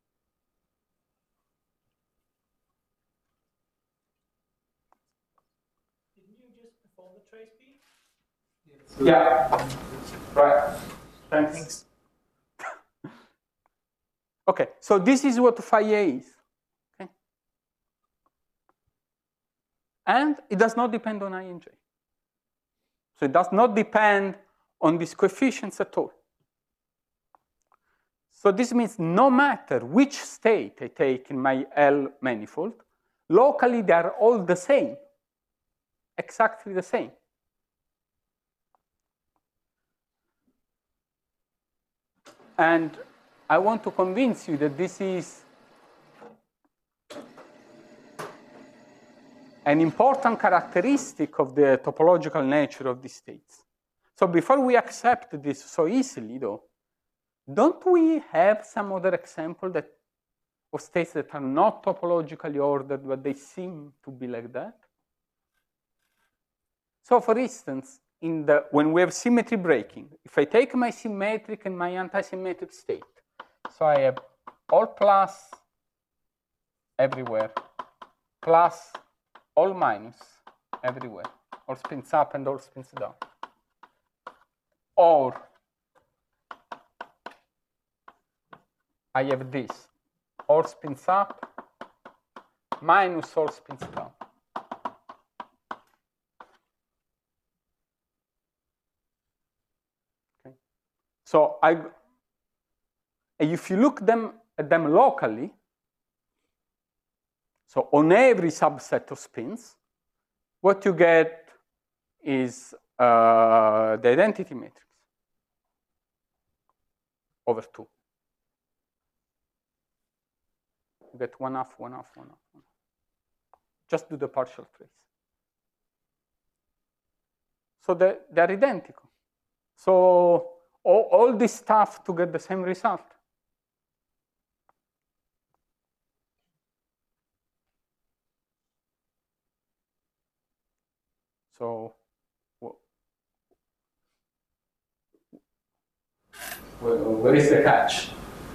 Didn't you just perform the trace B? Yeah, right. Thanks. Okay, so this is what phi A is. Okay? And it does not depend on I and J. So it does not depend on these coefficients at all. So this means no matter which state I take in my L manifold, locally they are all the same, exactly the same. And I want to convince you that this is an important characteristic of the topological nature of these states. So before we accept this so easily, though, don't we have some other example of states that are not topologically ordered, but they seem to be like that? So for instance, when we have symmetry breaking, if I take my symmetric and my antisymmetric state, so I have all plus everywhere, plus all minus everywhere, all spins up and all spins down. Or I have this, all spins up, minus all spins down. Okay. So if you look at them locally, so on every subset of spins, what you get is the identity matrix over 2. You get 1 half, 1 half, 1 half, 1 half. Just do the partial trace. So they're identical. So all this stuff to get the same result. So where is the catch?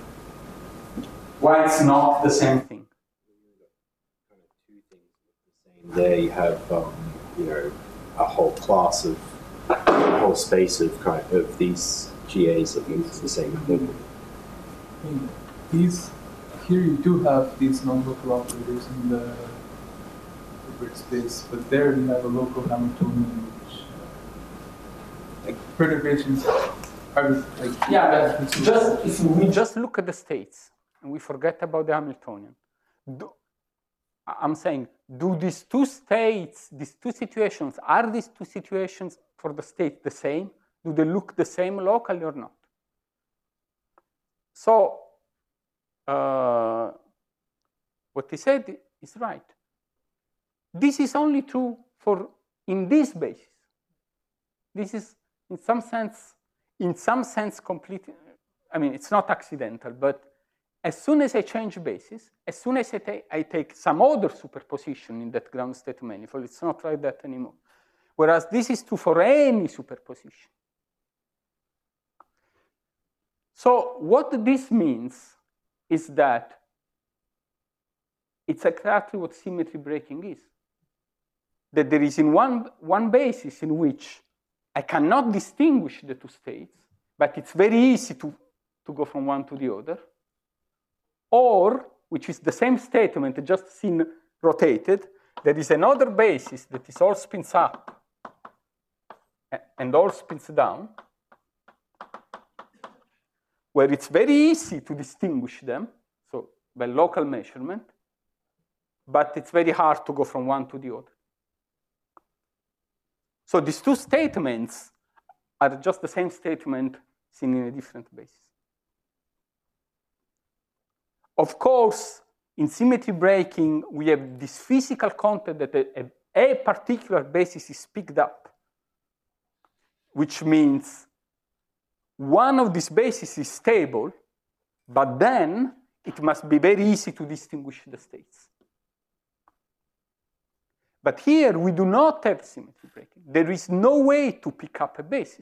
Why it's not the same thing? Kind of two things the same. There you have, you know, a whole class of, a whole space of these GAs that use the same level. I mean, here you do have these non-local operators in the Hilbert space, but there you have a local Hamiltonian, which like perturbations are like but if we just look at the states and we forget about the Hamiltonian, I'm saying, do these two states, these two situations, are these two situations for the state the same? Do they look the same locally or not? So what he said is right. This is only true in this basis. This is in some sense completely, I mean, it's not accidental, but as soon as I change basis, as soon as I take some other superposition in that ground state manifold, it's not like that anymore. Whereas this is true for any superposition. So what this means is that it's exactly what symmetry breaking is. That there is in one basis in which I cannot distinguish the two states, but it's very easy to go from one to the other. Or, which is the same statement, just seen rotated, there is another basis that is all spins up and all spins down, where it's very easy to distinguish them, so by local measurement, but it's very hard to go from one to the other. So these two statements are just the same statement seen in a different basis. Of course, in symmetry breaking, we have this physical content that a particular basis is picked up, which means one of these bases is stable, but then it must be very easy to distinguish the states. But here, we do not have symmetry breaking. There is no way to pick up a basis.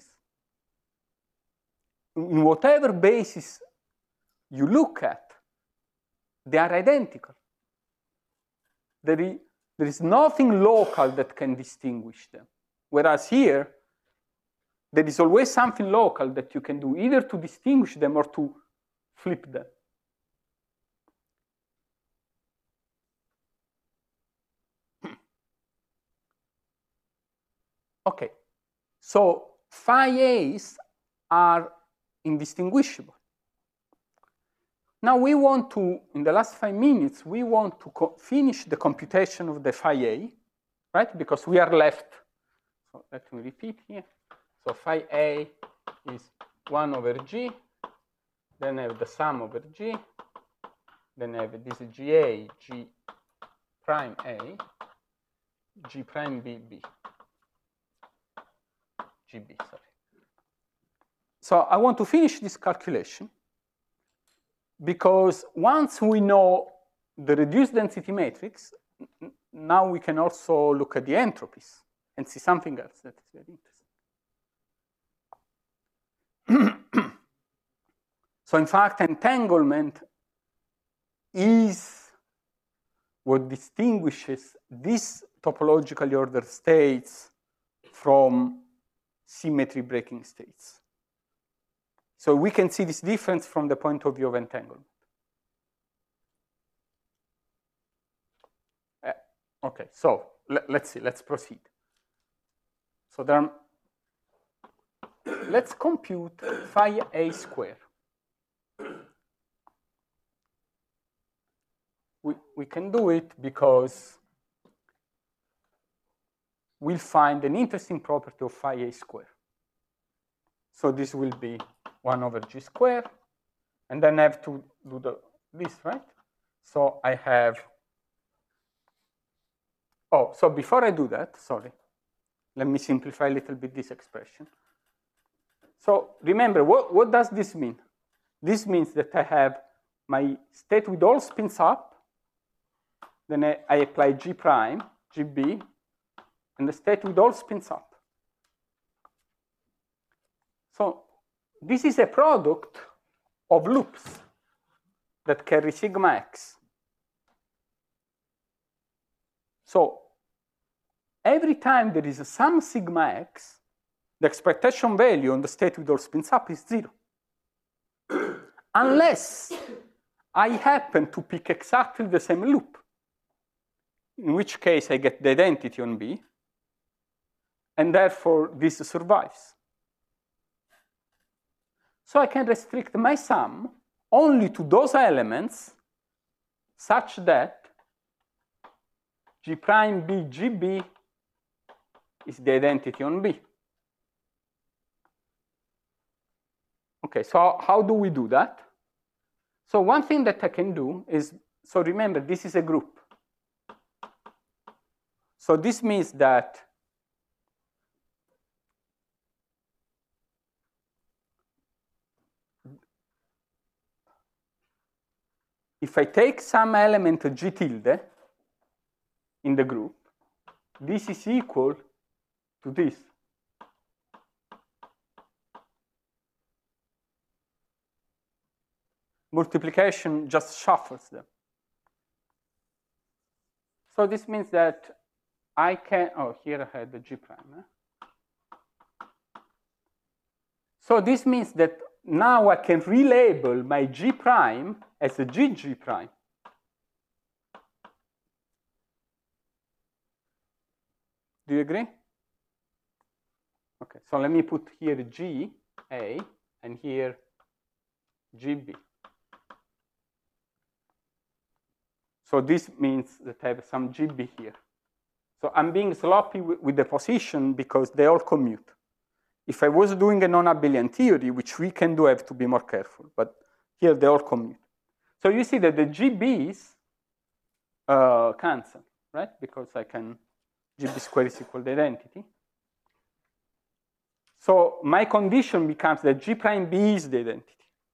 In whatever basis you look at, they are identical. There is nothing local that can distinguish them. Whereas here, there is always something local that you can do, either to distinguish them or to flip them. Okay, so phi a's are indistinguishable. Now we want to, in the last 5 minutes, we want to finish the computation of the phi a, right? Because we are left, so let me repeat here. So phi a is 1 over g, then I have the sum over g, then I have this GA, G prime A, G prime B, B. GB, sorry. So I want to finish this calculation because once we know the reduced density matrix, now we can also look at the entropies and see something else that is very interesting. So in fact, entanglement is what distinguishes these topologically ordered states from symmetry breaking states. So we can see this difference from the point of view of entanglement. Okay, so let's see, let's proceed. So there let's compute phi a square. We can do it because we'll find an interesting property of phi a square. So this will be 1 over g squared, and then I have to do this, right? So I have, oh, so before I do that, sorry, let me simplify a little bit this expression. So remember, what does this mean? This means that I have my state with all spins up, then I apply g prime, gb, and the state with all spins up. So this is a product of loops that carry sigma x. So every time there is some sigma x, the expectation value on the state with all spins up is 0. Unless I happen to pick exactly the same loop, in which case I get the identity on B, and therefore this survives. So I can restrict my sum only to those elements such that G prime B GB is the identity on B. Okay, so how do we do that? So one thing that I can do is, so remember, this is a group. So this means that if I take some element G tilde in the group, this is equal to this. Multiplication just shuffles them. So this means that I can, oh, here I had the G prime. So this means that now I can relabel my G prime as a GG prime. Do you agree? Okay, so let me put here G, A, and here GB. So this means that I have some GB here. So I'm being sloppy with the position because they all commute. If I was doing a non-abelian theory, which we can do, I have to be more careful. But here they all commute. So you see that the GBs cancel, right? Because I can, GB squared is equal to identity. So my condition becomes that G prime B is the identity.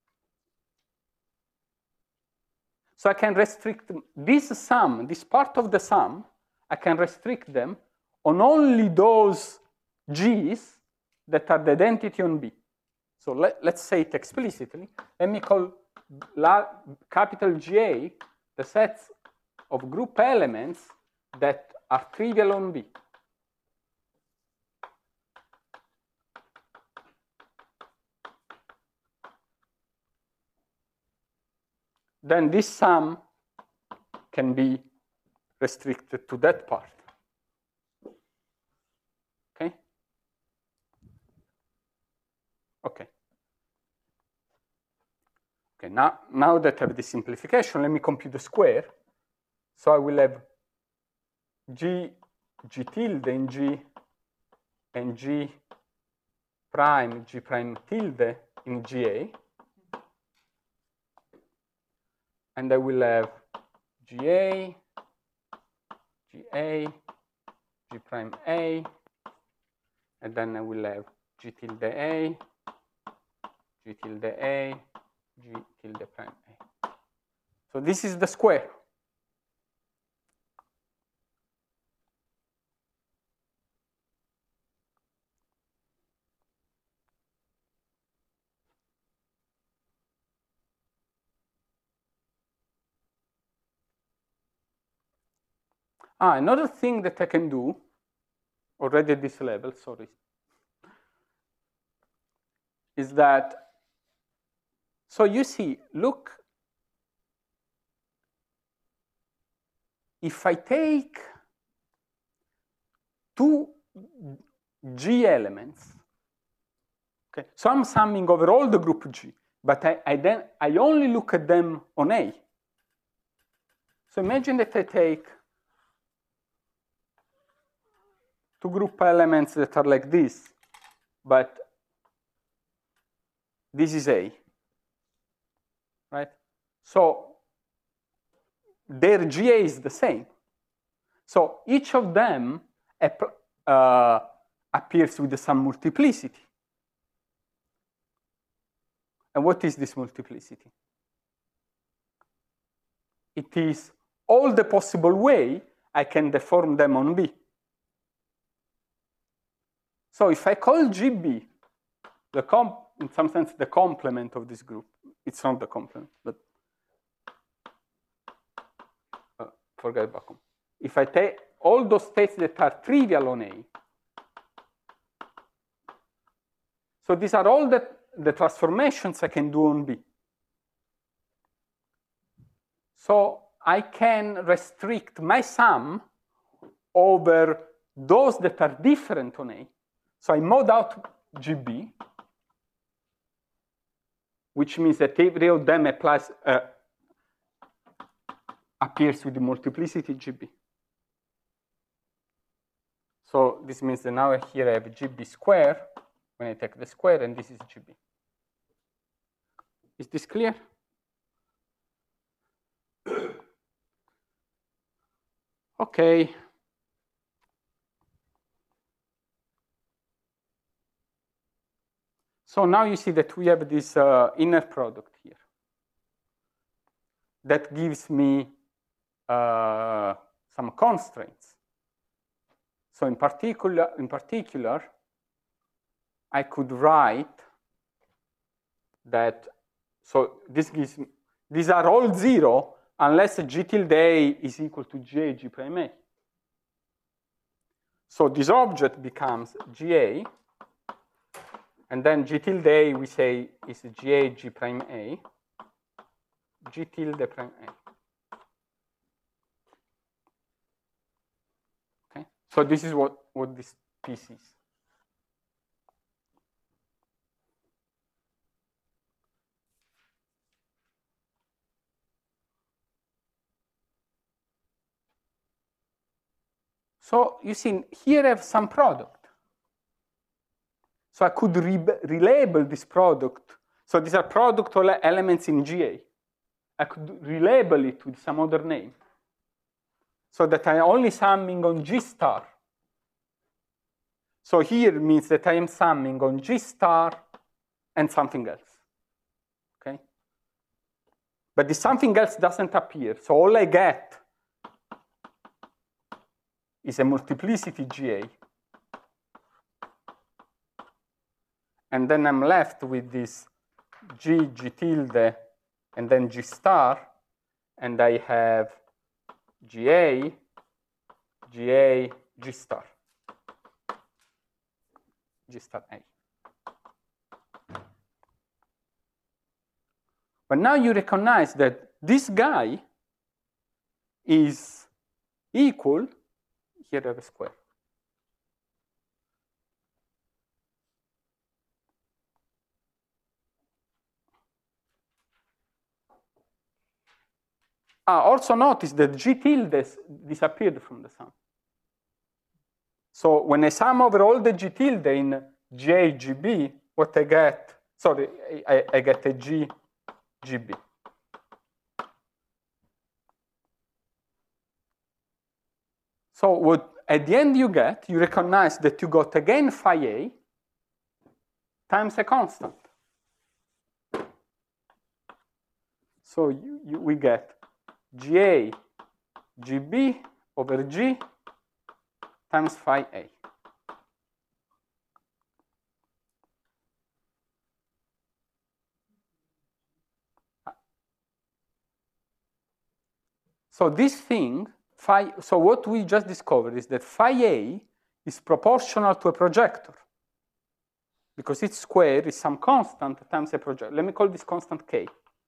So I can restrict this sum, this part of the sum, I can restrict them on only those G's that are the identity on B. So let's say it explicitly. Let me call capital GA the sets of group elements that are trivial on B. Then this sum can be restricted to that part. Okay? Okay. Okay, now that I have the simplification, let me compute the square. So I will have G tilde in G and G prime tilde in GA. And I will have GA, GA, G prime A, and then I will have G tilde A, G tilde A, G tilde prime A. So this is the square. Another thing that I can do, already at this level, sorry, is that, so you see, look, if I take two G elements, okay, so I'm summing over all the group G, but I only look at them on A. So imagine that I take two group elements that are like this, but this is A, right? So their GA is the same. So each of them appears with some multiplicity. And what is this multiplicity? It is all the possible way I can deform them on B. So if I call GB in some sense the complement of this group, it's not the complement, but forget about complement. If I take all those states that are trivial on A, so these are all the transformations I can do on B. So I can restrict my sum over those that are different on A. So I mod out GB, which means that every of them appears with the multiplicity GB. So this means that now here I have GB squared when I take the square, and this is GB. Is this clear? Okay. So now you see that we have this inner product here that gives me some constraints. So in particular, I could write that, so this gives me, these are all 0 unless G tilde A is equal to GA G prime A. So this object becomes GA, and then G tilde A we say is GA G prime A, G tilde prime A. Okay, so this is what this piece is. So you see, here I have some product. So I could relabel this product. So these are product elements in GA. I could relabel it with some other name. So that I'm only summing on G star. So here means that I am summing on G star and something else. Okay? But this something else doesn't appear. So all I get is a multiplicity GA. And then I'm left with this G, G tilde, and then G star. And I have GA, GA, G star. G star A. But now you recognize that this guy is equal, here I have a square. Also notice that G tilde disappeared from the sum. So when I sum over all the G tilde in GA, GB, what I get, sorry, I get a G, GB. So what at the end you get, you recognize that you got again phi A times a constant. So we get GA, GB over G times phi A. So this thing, phi, so what we just discovered is that phi A is proportional to a projector, because its square is some constant times a projector. Let me call this constant K.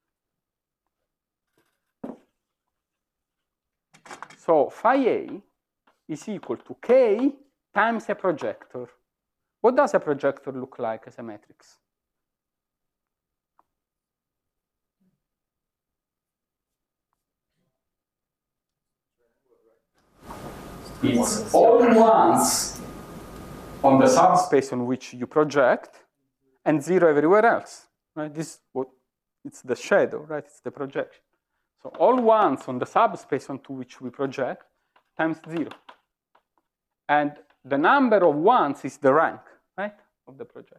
So phi A is equal to K times a projector. What does a projector look like as a matrix? It's all ones on the subspace on which you project, and 0 everywhere else. Right? This what it's the shadow, right? It's the projection. So all ones on the subspace onto which we project times 0. And the number of ones is the rank, right, of the projector.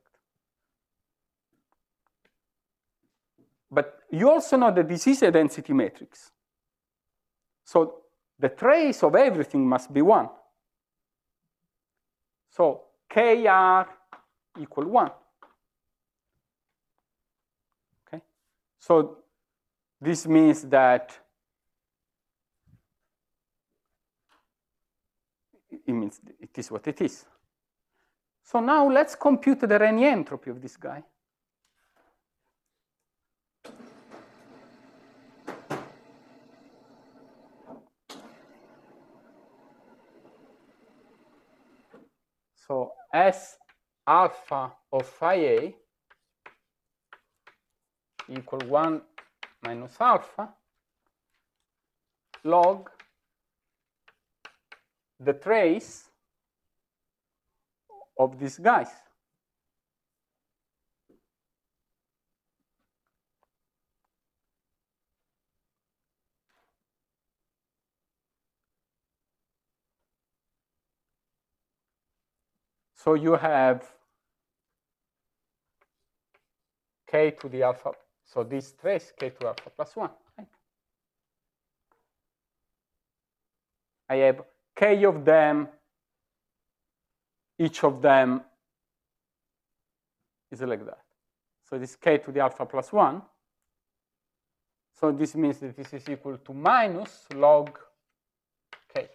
But you also know that this is a density matrix. So the trace of everything must be 1. So KR equal 1. Okay? So this means that it means it is what it is. So now let's compute the Renyi entropy of this guy. So S alpha of phi A equal 1 minus alpha log the trace of these guys. So you have k to the alpha, so this trace k to alpha plus 1. Right? I have k of them, each of them is like that. So this k to the alpha plus 1. So this means that this is equal to minus log k,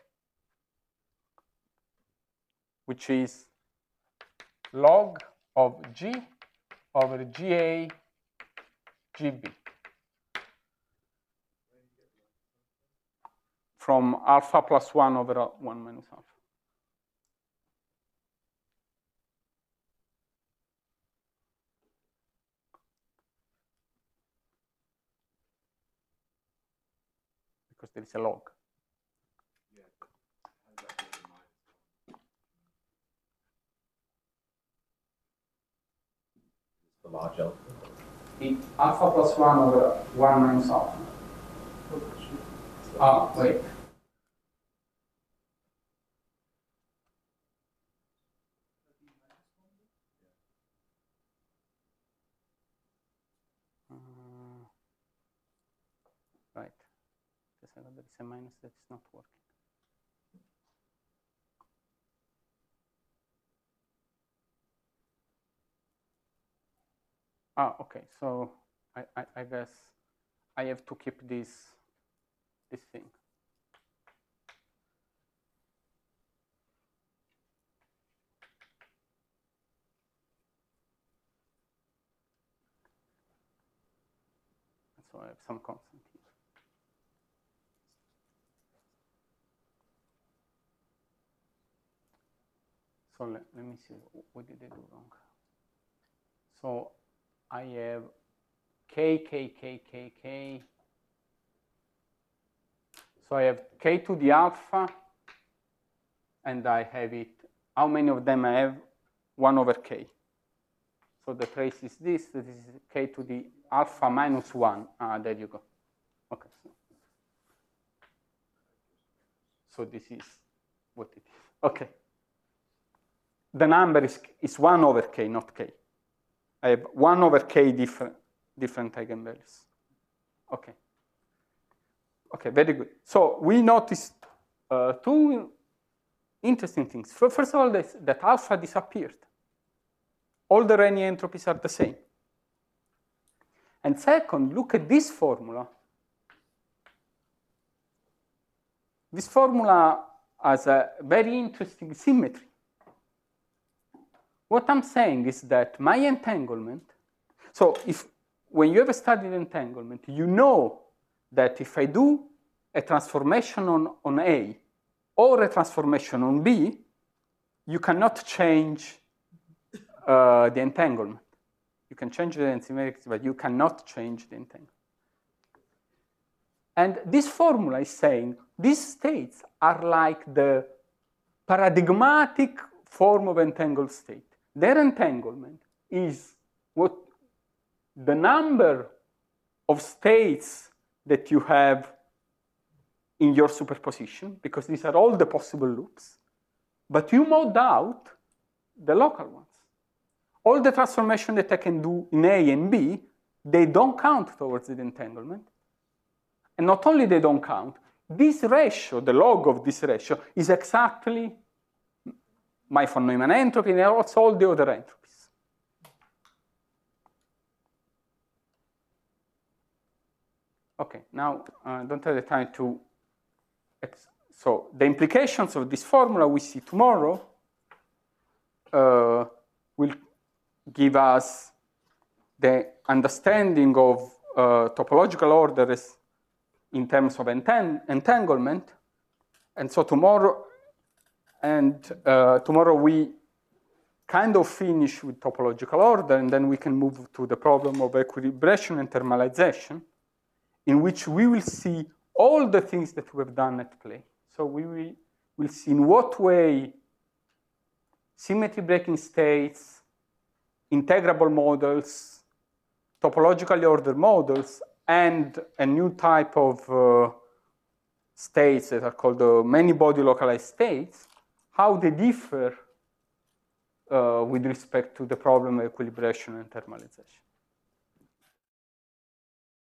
which is log of G over GA GB from alpha plus 1 over 1 minus alpha. Because there is a log. The large alpha. It's alpha plus 1 over 1 minus alpha. Ah, wait. Right. There is a minus that is not working. Ah, okay. So I guess I have to keep this thing. So I have some constant here. So let me see, what did I do wrong? So I have k. So I have k to the alpha, and I have it. How many of them I have? 1 over k. So the trace is this. This is k to the alpha minus 1. Ah, there you go. Okay. So this is what it is. Okay. The number is 1 over k, not k. I have 1 over k different eigenvalues. Okay. Okay, very good. So we noticed two interesting things. First of all, that alpha disappeared. All the Renyi entropies are the same. And second, look at this formula. This formula has a very interesting symmetry. What I'm saying is that my entanglement, so when you have studied entanglement, you know that if I do a transformation on A or a transformation on B, you cannot change the entanglement. You can change the symmetrics, but you cannot change the entanglement. And this formula is saying these states are like the paradigmatic form of entangled state. Their entanglement is what the number of states that you have in your superposition, because these are all the possible loops, but you mod out the local ones. All the transformation that I can do in A and B, they don't count towards the entanglement. And not only they don't count, this ratio, the log of this ratio, is exactly my von Neumann entropy and also all the other entropies. Okay, now I don't have the time to. So the implications of this formula we see tomorrow will give us the understanding of topological orders in terms of entanglement. And so tomorrow we kind of finish with topological order, and then we can move to the problem of equilibration and thermalization, in which we will see all the things that we have done at play. So we will see in what way symmetry breaking states, integrable models, topologically ordered models, and a new type of states that are called the many-body localized states, how they differ with respect to the problem of equilibration and thermalization.